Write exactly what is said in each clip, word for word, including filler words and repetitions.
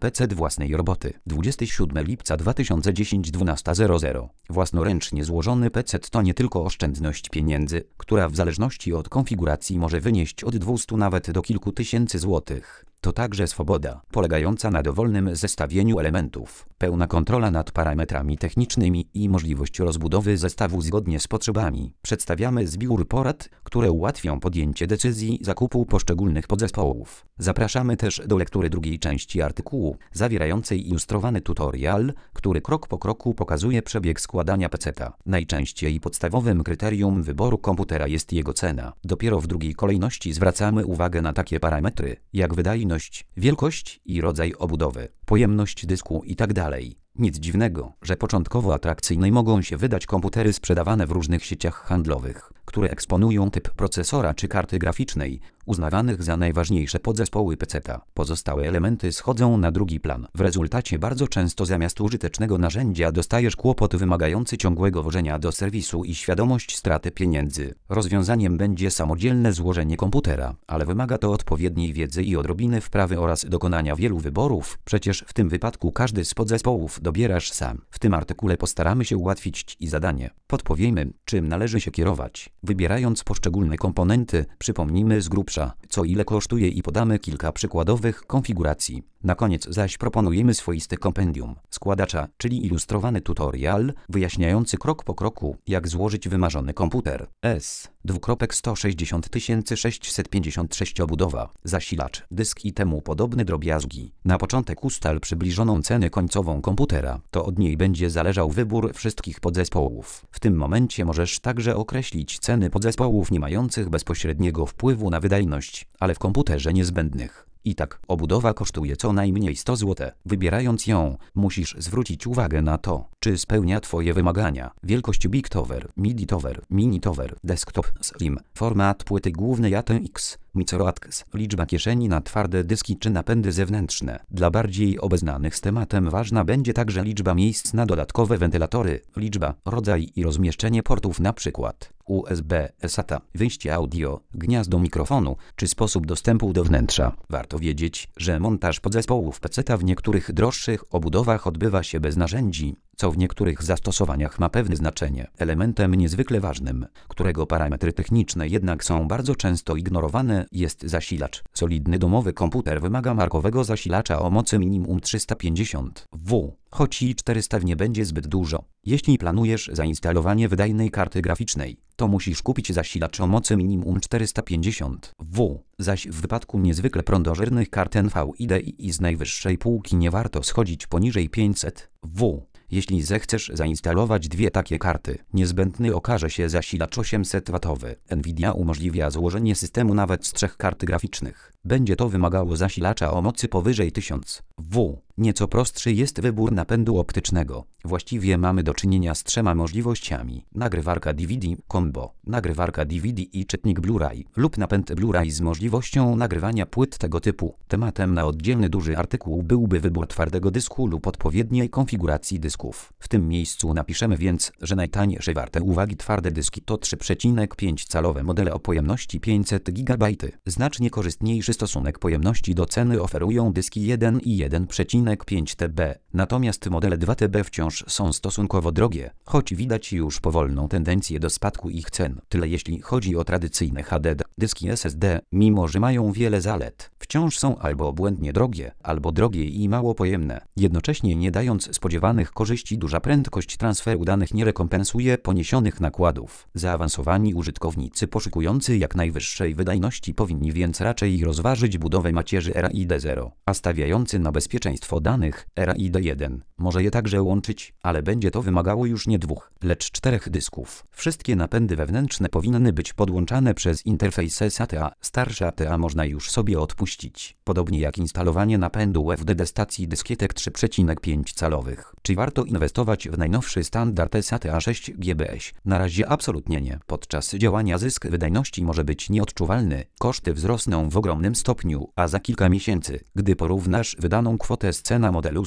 P C własnej roboty. dwudziestego siódmego lipca dwa tysiące dziesiątego dwunasta zero zero. Własnoręcznie złożony P C to nie tylko oszczędność pieniędzy, która w zależności od konfiguracji może wynieść od dwustu nawet do kilku tysięcy złotych. To także swoboda, polegająca na dowolnym zestawieniu elementów, pełna kontrola nad parametrami technicznymi i możliwość rozbudowy zestawu zgodnie z potrzebami. Przedstawiamy zbiór porad, które ułatwią podjęcie decyzji zakupu poszczególnych podzespołów. Zapraszamy też do lektury drugiej części artykułu, zawierającej ilustrowany tutorial, który krok po kroku pokazuje przebieg składania peceta. Najczęściej podstawowym kryterium wyboru komputera jest jego cena. Dopiero w drugiej kolejności zwracamy uwagę na takie parametry, jak wydajność, wielkość i rodzaj obudowy, pojemność dysku itd. Nic dziwnego, że początkowo atrakcyjne mogą się wydać komputery sprzedawane w różnych sieciach handlowych, które eksponują typ procesora czy karty graficznej, uznawanych za najważniejsze podzespoły peceta. Pozostałe elementy schodzą na drugi plan. W rezultacie bardzo często zamiast użytecznego narzędzia dostajesz kłopot wymagający ciągłego wożenia do serwisu i świadomość straty pieniędzy. Rozwiązaniem będzie samodzielne złożenie komputera, ale wymaga to odpowiedniej wiedzy i odrobiny wprawy oraz dokonania wielu wyborów. Przecież w tym wypadku każdy z podzespołów dobierasz sam. W tym artykule postaramy się ułatwić Ci zadanie. Podpowiemy, czym należy się kierować. Wybierając poszczególne komponenty, przypomnimy z grubsza, co ile kosztuje i podamy kilka przykładowych konfiguracji. Na koniec zaś proponujemy swoiste kompendium składacza, czyli ilustrowany tutorial wyjaśniający krok po kroku, jak złożyć wymarzony komputer. S. sto sześćdziesiąt tysięcy sześćset pięćdziesiąt sześć obudowa, zasilacz, dysk i temu podobne drobiazgi. Na początek ustal przybliżoną cenę końcową komputera, to od niej będzie zależał wybór wszystkich podzespołów. W tym momencie możesz także określić ceny podzespołów nie mających bezpośredniego wpływu na wydajność, ale w komputerze niezbędnych. I tak, obudowa kosztuje co najmniej sto złotych. Wybierając ją, musisz zwrócić uwagę na to, czy spełnia Twoje wymagania. Wielkość Big Tower, Midi Tower, Mini Tower, Desktop Slim, format płyty głównej A T X, Microax, liczba kieszeni na twarde dyski czy napędy zewnętrzne. Dla bardziej obeznanych z tematem ważna będzie także liczba miejsc na dodatkowe wentylatory, liczba, rodzaj i rozmieszczenie portów np. U S B, SATA, wyjście audio, gniazdo mikrofonu, czy sposób dostępu do wnętrza. Warto wiedzieć, że montaż podzespołów peceta w niektórych droższych obudowach odbywa się bez narzędzi, co w niektórych zastosowaniach ma pewne znaczenie. Elementem niezwykle ważnym, którego parametry techniczne jednak są bardzo często ignorowane, jest zasilacz. Solidny domowy komputer wymaga markowego zasilacza o mocy minimum trzysta pięćdziesiąt W, choć i czterysta W nie będzie zbyt dużo. Jeśli planujesz zainstalowanie wydajnej karty graficznej, to musisz kupić zasilacz o mocy minimum czterysta pięćdziesiąt W, zaś w wypadku niezwykle prądożernych kart N V I D I z najwyższej półki nie warto schodzić poniżej pięćset W. Jeśli zechcesz zainstalować dwie takie karty, niezbędny okaże się zasilacz osiemset watowy. Nvidia umożliwia złożenie systemu nawet z trzech kart graficznych. Będzie to wymagało zasilacza o mocy powyżej tysiąc W. Nieco prostszy jest wybór napędu optycznego. Właściwie mamy do czynienia z trzema możliwościami. Nagrywarka D V D, combo, nagrywarka D V D i czytnik Blu-ray lub napęd Blu-ray z możliwością nagrywania płyt tego typu. Tematem na oddzielny duży artykuł byłby wybór twardego dysku lub odpowiedniej konfiguracji dysków. W tym miejscu napiszemy więc, że najtańsze warte uwagi twarde dyski to trzy przecinek pięć calowe modele o pojemności pięćset gigabajtów. Znacznie korzystniejszy stosunek pojemności do ceny oferują dyski jeden i jeden przecinek pięć terabajtów. Natomiast modele dwa terabajty wciąż są stosunkowo drogie, choć widać już powolną tendencję do spadku ich cen. Tyle jeśli chodzi o tradycyjne H D D. Dyski S S D, mimo że mają wiele zalet, wciąż są albo obłędnie drogie, albo drogie i mało pojemne. Jednocześnie nie dając spodziewanych korzyści, duża prędkość transferu danych nie rekompensuje poniesionych nakładów. Zaawansowani użytkownicy poszukujący jak najwyższej wydajności powinni więc raczej rozważyć budowę macierzy RAID zero, a stawiający na bezpieczeństwo danych RAID jeden może je także łączyć, ale będzie to wymagało już nie dwóch, lecz czterech dysków. Wszystkie napędy wewnętrzne powinny być podłączane przez interfejs S A T A. Starsze A T A można już sobie odpuścić, podobnie jak instalowanie napędu U F D stacji dyskietek trzy przecinek pięć calowych. Czy warto inwestować w najnowszy standard S A T A sześć G B S? Na razie absolutnie nie. Podczas działania zysk wydajności może być nieodczuwalny, koszty wzrosną w ogromnym stopniu, a za kilka miesięcy, gdy porównasz wydaną kwotę z ceną modelu sklepowego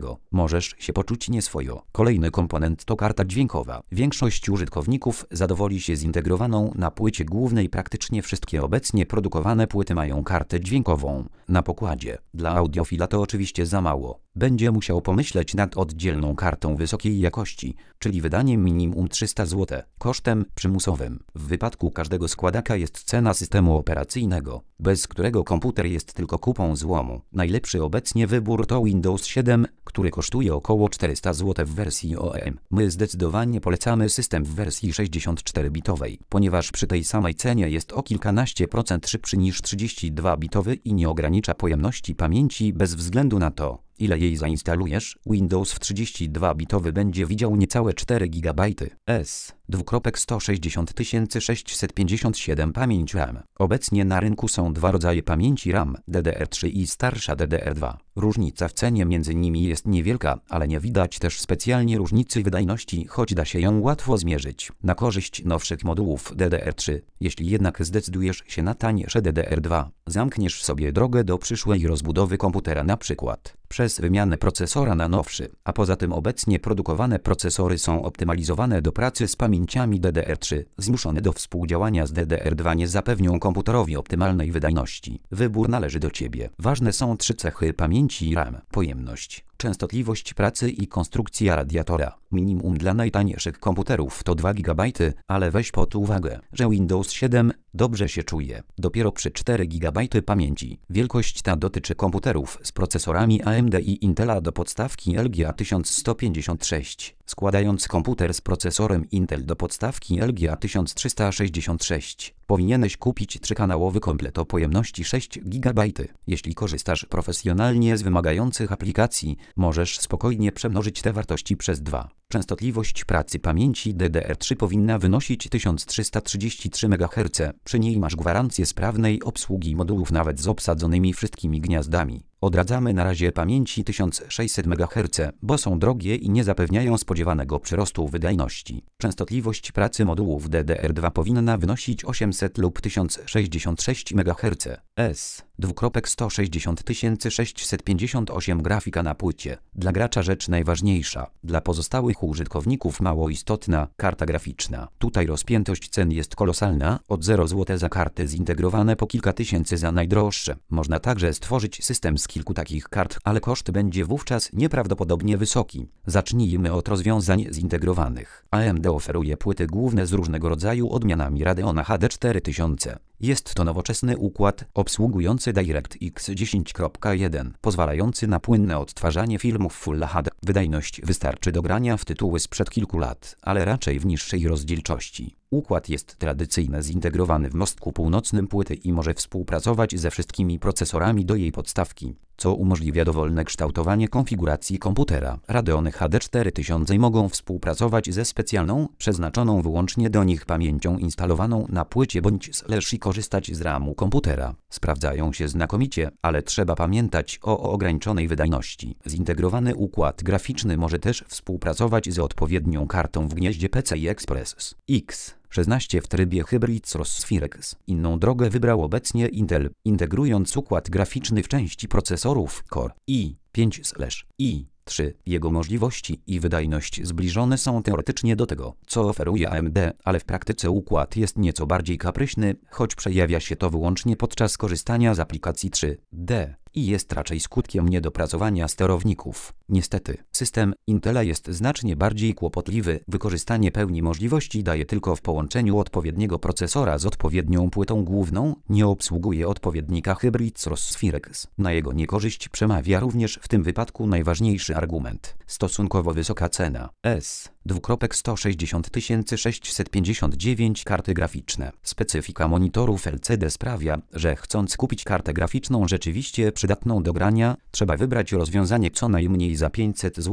tego możesz się poczuć nieswojo. Kolejny komponent to karta dźwiękowa. Większość użytkowników zadowoli się zintegrowaną na płycie głównej. Praktycznie wszystkie obecnie produkowane płyty mają kartę dźwiękową na pokładzie. Dla audiofila to oczywiście za mało. Będzie musiał pomyśleć nad oddzielną kartą wysokiej jakości, czyli wydaniem minimum trzysta złotych kosztem przymusowym. W wypadku każdego składaka jest cena systemu operacyjnego, bez którego komputer jest tylko kupą złomu. Najlepszy obecnie wybór to Windows siedem, który kosztuje około czterysta złotych w wersji O E M. My zdecydowanie polecamy system w wersji sześćdziesiąt cztery bitowej, ponieważ przy tej samej cenie jest o kilkanaście procent szybszy niż trzydzieści dwa bitowy i nie ogranicza pojemności pamięci bez względu na to, ile jej zainstalujesz. Windows w trzydzieści dwa bitowy będzie widział niecałe cztery gigabajty S sto sześćdziesiąt tysięcy sześćset pięćdziesiąt siedem pamięć RAM. Obecnie na rynku są dwa rodzaje pamięci RAM, D D R trzy i starsza D D R dwa. Różnica w cenie między nimi jest niewielka, ale nie widać też specjalnie różnicy wydajności, choć da się ją łatwo zmierzyć na korzyść nowszych modułów D D R trzy. Jeśli jednak zdecydujesz się na tańsze D D R dwa, zamkniesz sobie drogę do przyszłej rozbudowy komputera, na przykład przez wymianę procesora na nowszy, a poza tym obecnie produkowane procesory są optymalizowane do pracy z pamięciami D D R trzy. Zmuszone do współdziałania z D D R dwa nie zapewnią komputerowi optymalnej wydajności. Wybór należy do Ciebie. Ważne są trzy cechy pamięci RAM: pojemność, częstotliwość pracy i konstrukcja radiatora. Minimum dla najtańszych komputerów to dwa gigabajty, ale weź pod uwagę, że Windows siedem dobrze się czuje dopiero przy cztery gigabajty pamięci. Wielkość ta dotyczy komputerów z procesorami A M D i Intela do podstawki L G A tysiąc sto pięćdziesiąt sześć. Składając komputer z procesorem Intel do podstawki L G A tysiąc trzysta sześćdziesiąt sześć, powinieneś kupić trzykanałowy komplet o pojemności sześć gigabajtów. Jeśli korzystasz profesjonalnie z wymagających aplikacji, możesz spokojnie przemnożyć te wartości przez dwa. Częstotliwość pracy pamięci D D R trzy powinna wynosić tysiąc trzysta trzydzieści trzy megaherców. Przy niej masz gwarancję sprawnej obsługi modułów nawet z obsadzonymi wszystkimi gniazdami. Odradzamy na razie pamięci tysiąc sześćset megaherców, bo są drogie i nie zapewniają spodziewanego przyrostu wydajności. Częstotliwość pracy modułów D D R dwa powinna wynosić osiemset lub tysiąc sześćdziesiąt sześć megaherców. S sto sześćdziesiąt tysięcy sześćset pięćdziesiąt osiem grafika na płycie. Dla gracza rzecz najważniejsza, dla pozostałych użytkowników mało istotna, karta graficzna. Tutaj rozpiętość cen jest kolosalna, od zero złotych za karty zintegrowane po kilka tysięcy za najdroższe. Można także stworzyć system z kilku takich kart, ale koszt będzie wówczas nieprawdopodobnie wysoki. Zacznijmy od rozwiązań zintegrowanych. A M D oferuje płyty główne z różnego rodzaju odmianami Radeona H D cztery tysiące. Jest to nowoczesny układ obsługujący DirectX dziesięć kropka jeden, pozwalający na płynne odtwarzanie filmów Full H D. Wydajność wystarczy do grania w tytuły sprzed kilku lat, ale raczej w niższej rozdzielczości. Układ jest tradycyjnie zintegrowany w mostku północnym płyty i może współpracować ze wszystkimi procesorami do jej podstawki, co umożliwia dowolne kształtowanie konfiguracji komputera. Radeony H D cztery tysiące mogą współpracować ze specjalną, przeznaczoną wyłącznie do nich pamięcią instalowaną na płycie bądź slash i korzystać z ramu komputera. Sprawdzają się znakomicie, ale trzeba pamiętać o, o ograniczonej wydajności. Zintegrowany układ graficzny może też współpracować z odpowiednią kartą w gnieździe P C I Express X szesnaście w trybie Hybrid Spherex. Inną drogę wybrał obecnie Intel, integrując układ graficzny w części procesorów Core i pięć i trzy. Jego możliwości i wydajność zbliżone są teoretycznie do tego, co oferuje A M D, ale w praktyce układ jest nieco bardziej kapryśny, choć przejawia się to wyłącznie podczas korzystania z aplikacji trzy D i jest raczej skutkiem niedopracowania sterowników. Niestety, system Intela jest znacznie bardziej kłopotliwy. Wykorzystanie pełni możliwości daje tylko w połączeniu odpowiedniego procesora z odpowiednią płytą główną, nie obsługuje odpowiednika Hybrid Spherex. Na jego niekorzyść przemawia również w tym wypadku najważniejszy argument: stosunkowo wysoka cena. S sto sześćdziesiąt tysięcy sześćset pięćdziesiąt dziewięć karty graficzne. Specyfika monitorów L C D sprawia, że chcąc kupić kartę graficzną rzeczywiście przydatną do grania, trzeba wybrać rozwiązanie co najmniej za pięćset złotych.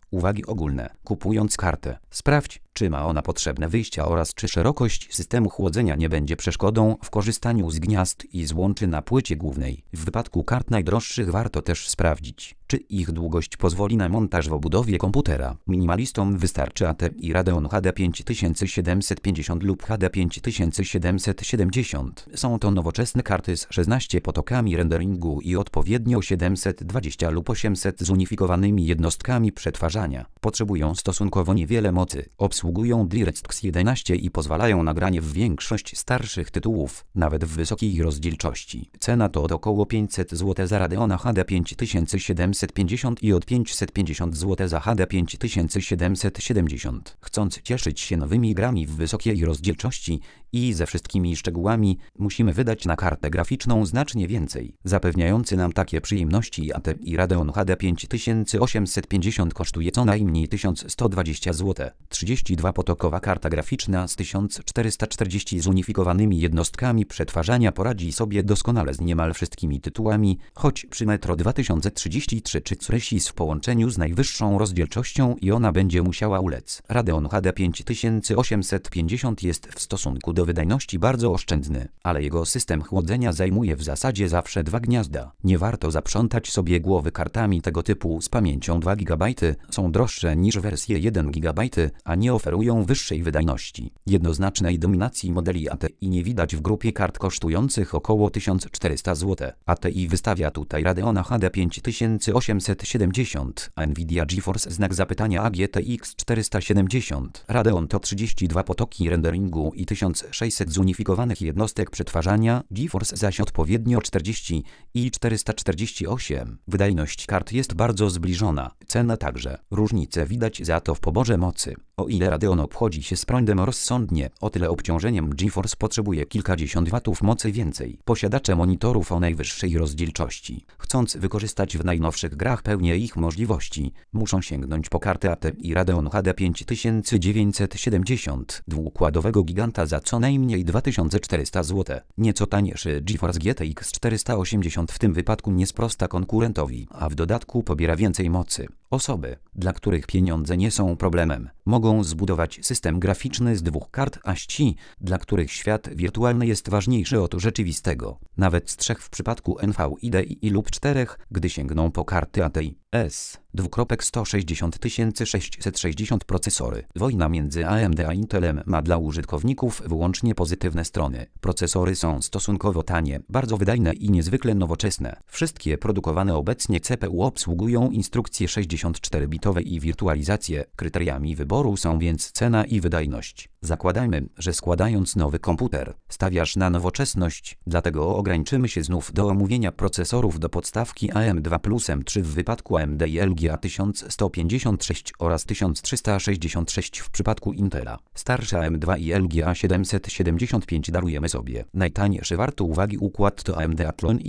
Uwagi ogólne. Kupując kartę, sprawdź, czy ma ona potrzebne wyjścia oraz czy szerokość systemu chłodzenia nie będzie przeszkodą w korzystaniu z gniazd i złączy na płycie głównej. W wypadku kart najdroższych warto też sprawdzić, czy ich długość pozwoli na montaż w obudowie komputera. Minimalistom wystarczy A T I Radeon H D pięć tysięcy siedemset pięćdziesiąt lub H D pięć tysięcy siedemset siedemdziesiąt. Są to nowoczesne karty z szesnastoma potokami renderingu i odpowiednio siedemset dwadzieścia lub osiemset zunifikowanymi jednostkami przetwarzania. Potrzebują stosunkowo niewiele mocy, obsługują DirectX jedenaście i pozwalają na granie w większość starszych tytułów, nawet w wysokiej rozdzielczości. Cena to od około pięćset złotych za Radeona H D pięć tysięcy siedemset pięćdziesiąt i od pięćset pięćdziesiąt złotych za H D pięć tysięcy siedemset siedemdziesiąt. Chcąc cieszyć się nowymi grami w wysokiej rozdzielczości i ze wszystkimi szczegółami, musimy wydać na kartę graficzną znacznie więcej. Zapewniający nam takie przyjemności A T I Radeon H D pięć tysięcy osiemset pięćdziesiąt kosztuje co najmniej tysiąc sto dwadzieścia złotych. trzydzieści dwa potokowa karta graficzna z tysiąc czterysta czterdzieści zunifikowanymi jednostkami przetwarzania poradzi sobie doskonale z niemal wszystkimi tytułami, choć przy Metro dwa tysiące trzydzieści trzy czy Cresys w połączeniu z najwyższą rozdzielczością i ona będzie musiała ulec. Radeon H D pięć tysięcy osiemset pięćdziesiąt jest w stosunku do wydajności bardzo oszczędny, ale jego system chłodzenia zajmuje w zasadzie zawsze dwa gniazda. Nie warto zaprzątać sobie głowy kartami tego typu z pamięcią dwa gigabajty, są droższe niż wersje jeden gigabajt, a nie oferują wyższej wydajności. Jednoznacznej dominacji modeli A T I nie widać w grupie kart kosztujących około tysiąc czterysta złotych. A T I wystawia tutaj Radeona H D pięć tysięcy osiemset siedemdziesiąt, a Nvidia GeForce znak zapytania A G T X czterysta siedemdziesiąt. Radeon to trzydzieści dwa potoki renderingu i tysiąc sześćset zunifikowanych jednostek przetwarzania, GeForce zaś odpowiednio czterdzieści i czterysta czterdzieści osiem. Wydajność kart jest bardzo zbliżona, cena także. Różnice widać za to w poborze mocy. O ile Radeon obchodzi się z prądem rozsądnie, o tyle obciążeniem GeForce potrzebuje kilkadziesiąt watów mocy więcej. Posiadacze monitorów o najwyższej rozdzielczości, chcąc wykorzystać w najnowszych grach pełnię ich możliwości, muszą sięgnąć po kartę A T I Radeon H D pięć tysięcy dziewięćset siedemdziesiąt, dwukładowego giganta za co najmniej dwa tysiące czterysta złotych. Nieco tańszy GeForce G T X czterysta osiemdziesiąt w tym wypadku nie sprosta konkurentowi, a w dodatku pobiera więcej mocy. Osoby, dla których pieniądze nie są problemem, mogą zbudować system graficzny z dwóch kart, a ci, dla których świat wirtualny jest ważniejszy od rzeczywistego. Nawet z trzech w przypadku Nvidia lub czterech, gdy sięgną po karty A T I S. sto sześćdziesiąt tysięcy sześćset sześćdziesiąt procesory. Wojna między A M D a Intelem ma dla użytkowników wyłącznie pozytywne strony. Procesory są stosunkowo tanie, bardzo wydajne i niezwykle nowoczesne. Wszystkie produkowane obecnie C P U obsługują instrukcje sześćdziesiąt cztery bitowe i wirtualizację. Kryteriami wyboru są więc cena i wydajność. Zakładajmy, że składając nowy komputer, stawiasz na nowoczesność, dlatego ograniczymy się znów do omówienia procesorów do podstawki A M dwa plus M trzy w wypadku A M D i L G A tysiąc sto pięćdziesiąt sześć oraz tysiąc trzysta sześćdziesiąt sześć w przypadku Intela. Starsze A M dwa i L G A siedemset siedemdziesiąt pięć darujemy sobie. Najtańszy warto uwagi układ to A M D Athlon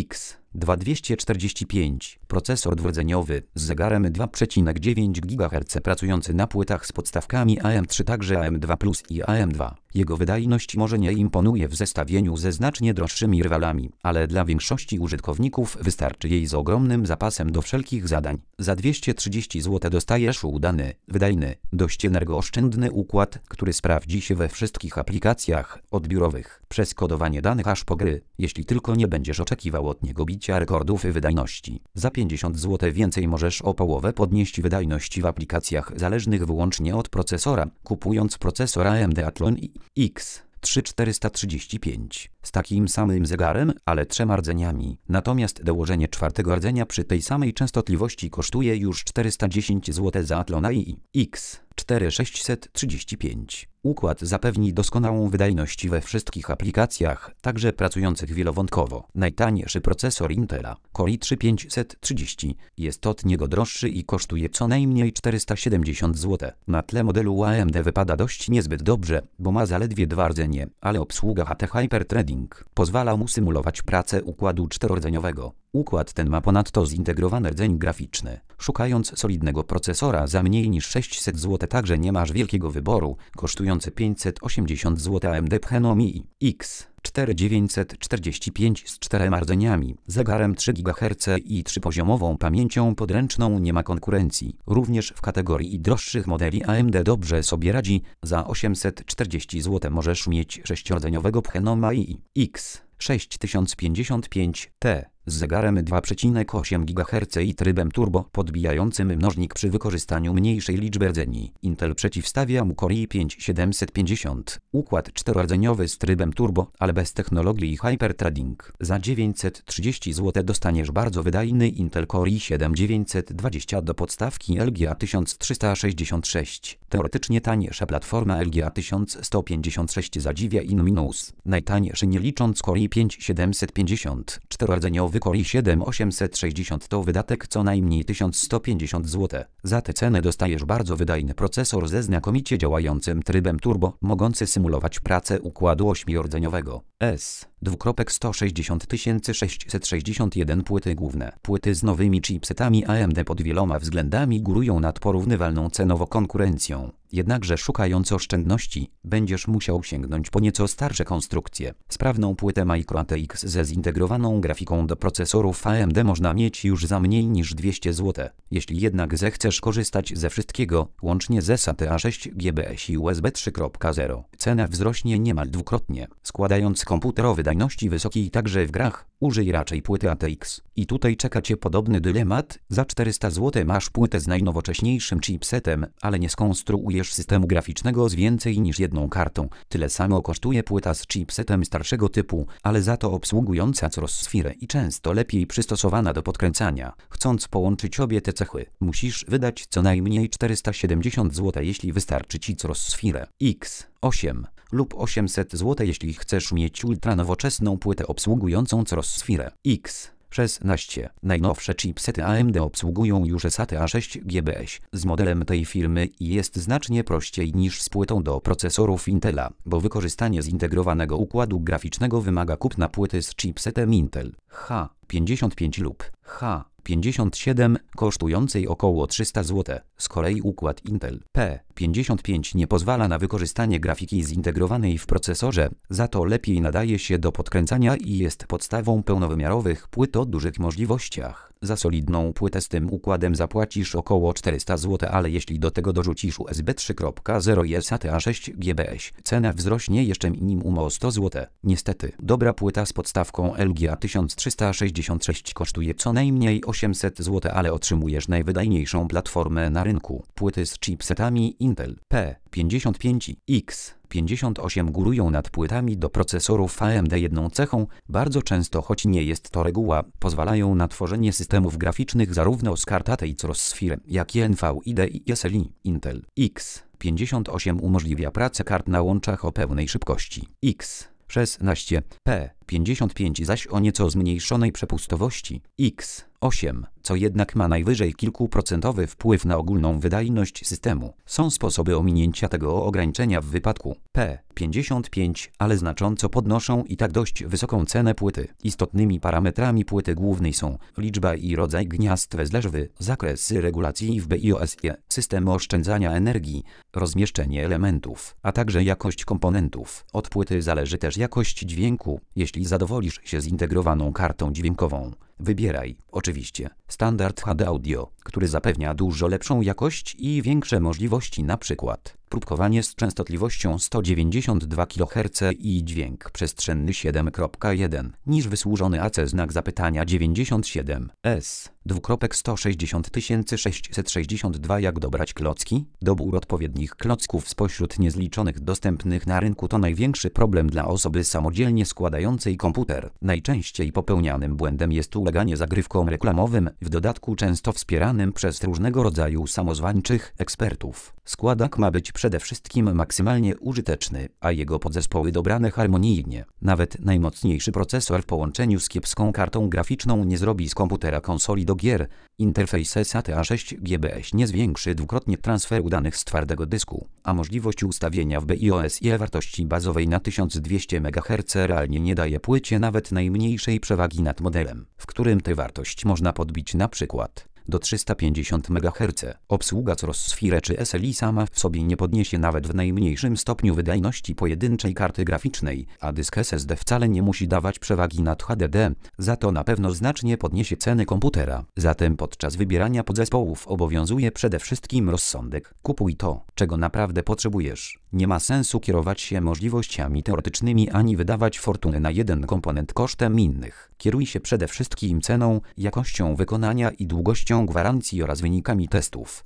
X dwa tysiące dwieście czterdzieści pięć, procesor dwurdzeniowy z zegarem dwa przecinek dziewięć gigaherca pracujący na płytach z podstawkami A M trzy, także A M dwa plus i A M dwa. Jego wydajność może nie imponuje w zestawieniu ze znacznie droższymi rywalami, ale dla większości użytkowników wystarczy jej z ogromnym zapasem do wszelkich zadań. Za dwieście trzydzieści złotych dostajesz udany, wydajny, dość energooszczędny układ, który sprawdzi się we wszystkich aplikacjach od biurowych, przez kodowanie danych aż po gry, jeśli tylko nie będziesz oczekiwał od niego bicia rekordów wydajności. Za pięćdziesiąt złotych więcej możesz o połowę podnieść wydajność w aplikacjach zależnych wyłącznie od procesora, kupując procesor A M D Athlon X trzy tysiące czterysta trzydzieści pięć z takim samym zegarem, ale trzema rdzeniami. Natomiast dołożenie czwartego rdzenia przy tej samej częstotliwości kosztuje już czterysta dziesięć złotych za Athlona X cztery tysiące sześćset trzydzieści pięć. Układ zapewni doskonałą wydajność we wszystkich aplikacjach, także pracujących wielowątkowo. Najtańszy procesor Intela, Core i trzy tysiące pięćset trzydzieści, jest od niego droższy i kosztuje co najmniej czterysta siedemdziesiąt złotych. Na tle modelu A M D wypada dość niezbyt dobrze, bo ma zaledwie dwa rdzenie, ale obsługa H T Hyper-Threading pozwala mu symulować pracę układu czterordzeniowego. Układ ten ma ponadto zintegrowany rdzeń graficzny. Szukając solidnego procesora za mniej niż sześćset złotych także nie masz wielkiego wyboru, kosztując kosztujący pięćset osiemdziesiąt złotych A M D Phenom i X cztery tysiące dziewięćset czterdzieści pięć z czterema rdzeniami, zegarem trzy gigaherce i trzypoziomową pamięcią podręczną nie ma konkurencji. Również w kategorii droższych modeli A M D dobrze sobie radzi. Za osiemset czterdzieści złotych możesz mieć sześciordzeniowego Phenoma i X sześć tysięcy pięćdziesiąt pięć T z zegarem dwa przecinek osiem gigaherca i trybem turbo podbijającym mnożnik przy wykorzystaniu mniejszej liczby rdzeni. Intel przeciwstawia mu Core i pięć tysięcy siedemset pięćdziesiąt, układ czterordzeniowy z trybem turbo, ale bez technologii hyperthreading. Za dziewięćset trzydzieści złotych dostaniesz bardzo wydajny Intel Core i siedem tysięcy dziewięćset dwadzieścia do podstawki L G A tysiąc trzysta sześćdziesiąt sześć. Teoretycznie taniejsza platforma L G A tysiąc sto pięćdziesiąt sześć zadziwia in minus. Najtaniejszy nie licząc Core i pięć tysięcy siedemset pięćdziesiąt. czterordzeniowy Core i siedem tysięcy osiemset sześćdziesiąt to wydatek co najmniej tysiąc sto pięćdziesiąt złotych. Za tę cenę dostajesz bardzo wydajny procesor ze znakomicie działającym trybem turbo, mogący symulować pracę układu ośmiordzeniowego. S sto sześćdziesiąt tysięcy sześćset sześćdziesiąt jeden płyty główne. Płyty z nowymi chipsetami A M D pod wieloma względami górują nad porównywalną cenowo konkurencją. Jednakże szukając oszczędności, będziesz musiał sięgnąć po nieco starsze konstrukcje. Sprawną płytę Micro A T X ze zintegrowaną grafiką do procesorów A M D można mieć już za mniej niż dwieście złotych. Jeśli jednak zechcesz korzystać ze wszystkiego, łącznie ze S A T A sześć G B S i U S B trzy kropka zero, cena wzrośnie niemal dwukrotnie. Składając komputer o wydajności wysokiej także w grach, użyj raczej płyty A T X. I tutaj czeka Cię podobny dylemat. Za czterysta złotych masz płytę z najnowocześniejszym chipsetem, ale nie skonstruujesz systemu graficznego z więcej niż jedną kartą. Tyle samo kosztuje płyta z chipsetem starszego typu, ale za to obsługująca Crossfire i często lepiej przystosowana do podkręcania. Chcąc połączyć obie te cechy, musisz wydać co najmniej czterysta siedemdziesiąt złotych, jeśli wystarczy Ci Crossfire X osiem lub osiemset złotych, jeśli chcesz mieć ultranowoczesną płytę obsługującą Crossfire X szesnaście. Najnowsze chipsety A M D obsługują już S A T A sześć G B S z modelem tej firmy i jest znacznie prościej niż z płytą do procesorów Intela, bo wykorzystanie zintegrowanego układu graficznego wymaga kupna płyty z chipsetem Intel H pięćdziesiąt pięć lub H pięćdziesiąt siedem kosztującej około trzysta złotych. Z kolei układ Intel P pięćdziesiąt pięć nie pozwala na wykorzystanie grafiki zintegrowanej w procesorze, za to lepiej nadaje się do podkręcania i jest podstawą pełnowymiarowych płyt o dużych możliwościach. Za solidną płytę z tym układem zapłacisz około czterysta złotych, ale jeśli do tego dorzucisz U S B trzy kropka zero i S A T A sześć G B S, cena wzrośnie jeszcze minimum o sto złotych. Niestety, dobra płyta z podstawką L G A tysiąc trzysta sześćdziesiąt sześć kosztuje co najmniej osiemset złotych, ale otrzymujesz najwydajniejszą platformę na rynku. Płyty z chipsetami Intel P pięćdziesiąt pięć X pięćdziesiąt osiem górują nad płytami do procesorów A M D jedną cechą, bardzo często, choć nie jest to reguła, pozwalają na tworzenie systemów graficznych zarówno z kart A T I Crossfire, jak i N V I D i S L I. Intel X pięćdziesiąt osiem umożliwia pracę kart na łączach o pełnej szybkości. X szesnaście P pięćdziesiąt pięć zaś o nieco zmniejszonej przepustowości. X osiem, co jednak ma najwyżej kilkuprocentowy wpływ na ogólną wydajność systemu. Są sposoby ominięcia tego ograniczenia w wypadku P pięćdziesiąt pięć, ale znacząco podnoszą i tak dość wysoką cenę płyty. Istotnymi parametrami płyty głównej są liczba i rodzaj gniazd wezleżwy, zakresy regulacji w BIOSie, system oszczędzania energii, rozmieszczenie elementów, a także jakość komponentów. Od płyty zależy też jakość dźwięku, jeśli zadowolisz się zintegrowaną kartą dźwiękową. Wybieraj, oczywiście, standard H D Audio, który zapewnia dużo lepszą jakość i większe możliwości, np. próbkowanie z częstotliwością sto dziewięćdziesiąt dwa kiloherce i dźwięk przestrzenny siedem kropka jeden, niż wysłużony A C znak zapytania dziewięćdziesiąt siedem S sto sześćdziesiąt tysięcy sześćset sześćdziesiąt dwa. Jak dobrać klocki? Dobór odpowiednich klocków spośród niezliczonych dostępnych na rynku to największy problem dla osoby samodzielnie składającej komputer. Najczęściej popełnianym błędem jest uleganie zagrywkom reklamowym, w dodatku często wspieranym przez różnego rodzaju samozwańczych ekspertów. Składak ma być przede wszystkim maksymalnie użyteczny, a jego podzespoły dobrane harmonijnie. Nawet najmocniejszy procesor w połączeniu z kiepską kartą graficzną nie zrobi z komputera konsoli do gier. Interfejs S A T A sześć G B S nie zwiększy dwukrotnie transferu danych z twardego dysku, a możliwość ustawienia w BIOSie wartości bazowej na tysiąc dwieście megaherców realnie nie daje płycie nawet najmniejszej przewagi nad modelem, w którym tę wartość można podbić, na przykład do trzysta pięćdziesiąt megaherców. Obsługa Crossfire czy S L I sama w sobie nie podniesie nawet w najmniejszym stopniu wydajności pojedynczej karty graficznej, a dysk S S D wcale nie musi dawać przewagi nad H D D, za to na pewno znacznie podniesie ceny komputera. Zatem podczas wybierania podzespołów obowiązuje przede wszystkim rozsądek. Kupuj to, czego naprawdę potrzebujesz. Nie ma sensu kierować się możliwościami teoretycznymi ani wydawać fortuny na jeden komponent kosztem innych. Kieruj się przede wszystkim ceną, jakością wykonania i długością gwarancji oraz wynikami testów.